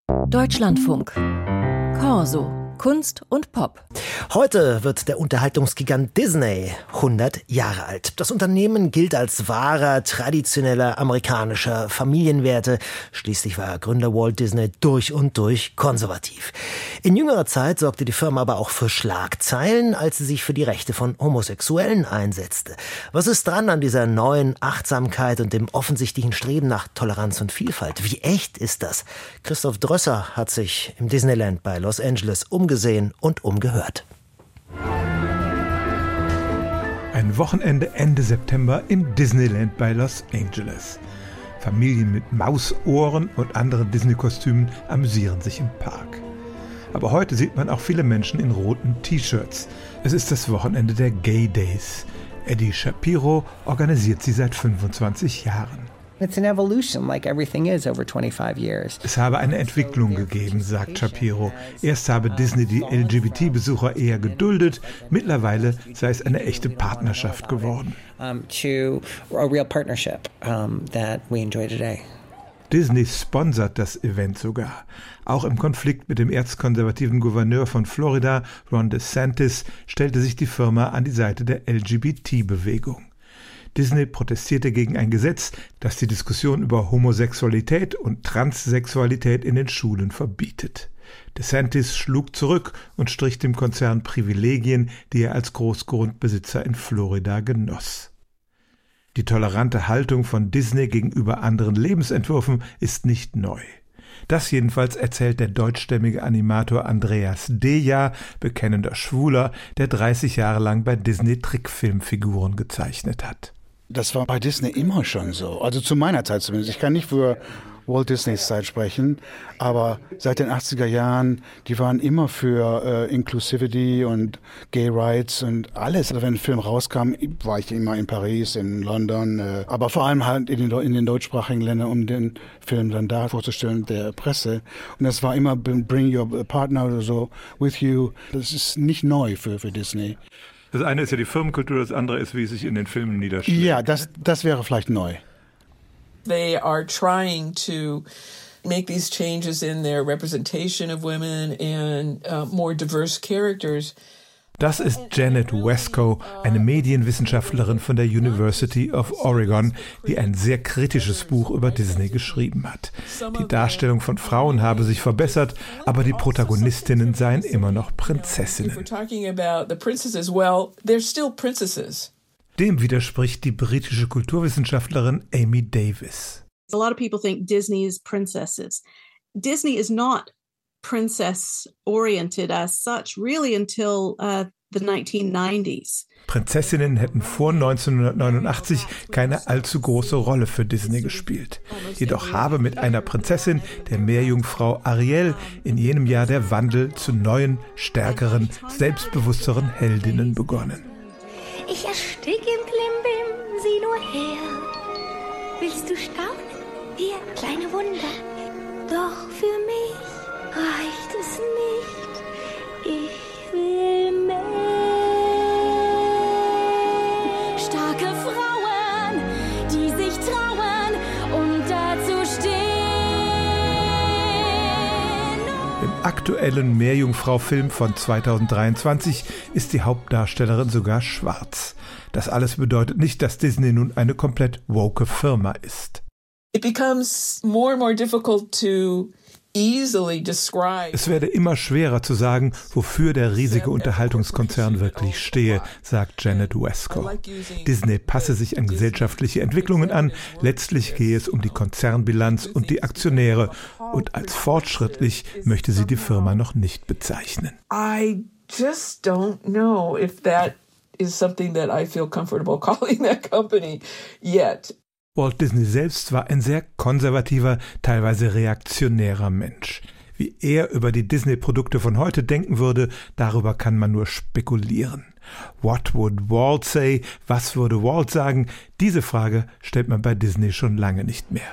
Deutschlandfunk. Corso. Kunst und Pop. Heute wird der Unterhaltungsgigant Disney 100 Jahre alt. Das Unternehmen gilt als wahrer, traditioneller amerikanischer Familienwerte. Schließlich war Gründer Walt Disney durch und durch konservativ. In jüngerer Zeit sorgte die Firma aber auch für Schlagzeilen, als sie sich für die Rechte von Homosexuellen einsetzte. Was ist dran an dieser neuen Achtsamkeit und dem offensichtlichen Streben nach Toleranz und Vielfalt? Wie echt ist das? Christoph Drösser hat sich im Disneyland bei Los Angeles umgesehen und umgehört. Ein Wochenende Ende September im Disneyland bei Los Angeles. Familien mit Mausohren und anderen Disney-Kostümen amüsieren sich im Park. Aber heute sieht man auch viele Menschen in roten T-Shirts. Es ist das Wochenende der Gay Days. Eddie Shapiro organisiert sie seit 25 Jahren. It's an evolution, like everything is over 25 years. Es habe eine Entwicklung gegeben, sagt Shapiro. Erst habe Disney die LGBT-Besucher eher geduldet, mittlerweile sei es eine echte Partnerschaft geworden. To a real partnership that we enjoy today. Disney sponsert das Event sogar. Auch im Konflikt mit dem erzkonservativen Gouverneur von Florida, Ron DeSantis, stellte sich die Firma an die Seite der LGBT-Bewegung. Disney protestierte gegen ein Gesetz, das die Diskussion über Homosexualität und Transsexualität in den Schulen verbietet. DeSantis schlug zurück und strich dem Konzern Privilegien, die er als Großgrundbesitzer in Florida genoss. Die tolerante Haltung von Disney gegenüber anderen Lebensentwürfen ist nicht neu. Das jedenfalls erzählt der deutschstämmige Animator Andreas Deja, bekennender Schwuler, der 30 Jahre lang bei Disney Trickfilmfiguren gezeichnet hat. Das war bei Disney immer schon so, also zu meiner Zeit zumindest. Ich kann nicht für Walt Disneys Zeit sprechen, aber seit den 80er Jahren, die waren immer für Inclusivity und Gay Rights und alles. Also wenn ein Film rauskam, war ich immer in Paris, in London, aber vor allem halt in den deutschsprachigen Ländern, um den Film dann da vorzustellen, der Presse. Und das war immer Bring Your Partner oder so with you. Das ist nicht neu für Disney. Das eine ist ja die Firmenkultur, das andere ist, wie es sich in den Filmen niederschlägt. Ja, das wäre vielleicht neu. They are trying to make these changes in their representation of women and more diverse characters. Das ist Janet Wescoe, eine Medienwissenschaftlerin von der University of Oregon, die ein sehr kritisches Buch über Disney geschrieben hat. Die Darstellung von Frauen habe sich verbessert, aber die Protagonistinnen seien immer noch Prinzessinnen. Dem widerspricht die britische Kulturwissenschaftlerin Amy Davis. A lot of people think Disney is princesses. Disney is not princess-oriented as such, really until the 1990s. Prinzessinnen hätten vor 1989 keine allzu große Rolle für Disney gespielt. Jedoch habe mit einer Prinzessin, der Meerjungfrau Ariel, in jenem Jahr der Wandel zu neuen, stärkeren, selbstbewussteren Heldinnen begonnen. Ich erstick im Klimbim, sieh nur her. Willst du staunen? Wir kleine Wunder. Doch für mich reicht es nicht. Ich will mehr. Starke Frauen, die sich trauen und dazu stehen. Im aktuellen Meerjungfrau-Film von 2023 ist die Hauptdarstellerin sogar schwarz. Das alles bedeutet nicht, dass Disney nun eine komplett woke Firma ist. It becomes more and more difficult to easily describe. Es werde immer schwerer zu sagen, wofür der riesige Unterhaltungskonzern wirklich stehe, sagt Janet Wescoe. Disney passe sich an gesellschaftliche Entwicklungen an. Letztlich gehe es um die Konzernbilanz und die Aktionäre. Und als fortschrittlich möchte sie die Firma noch nicht bezeichnen. I just don't know if that is something that I feel comfortable calling that company yet. Walt Disney selbst war ein sehr konservativer, teilweise reaktionärer Mensch. Wie er über die Disney-Produkte von heute denken würde, darüber kann man nur spekulieren. What would Walt say? Was würde Walt sagen? Diese Frage stellt man bei Disney schon lange nicht mehr.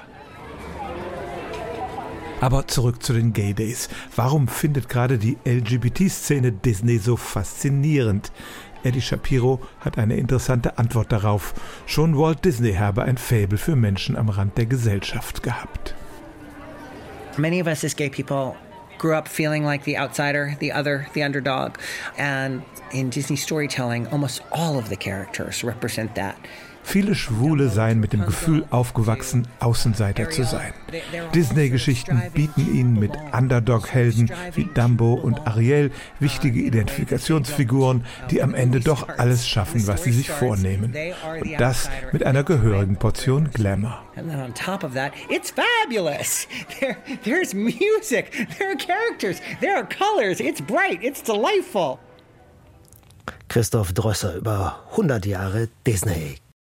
Aber zurück zu den Gay Days. Warum findet gerade die LGBT-Szene Disney so faszinierend? Eddie Shapiro hat eine interessante Antwort darauf. Schon Walt Disney habe ein Faible für Menschen am Rand der Gesellschaft gehabt. Many of us as gay people grew up feeling like the outsider, the other, the underdog. And in Disney storytelling, almost all of the characters represent that. Viele Schwule seien mit dem Gefühl aufgewachsen, Außenseiter zu sein. Disney-Geschichten bieten ihnen mit Underdog-Helden wie Dumbo und Ariel wichtige Identifikationsfiguren, die am Ende doch alles schaffen, was sie sich vornehmen. Und das mit einer gehörigen Portion Glamour. And then on top of that, it's fabulous. There's music, there are characters, there are colors, it's bright, it's delightful. Christoph Drösser über 100 Jahre Disney.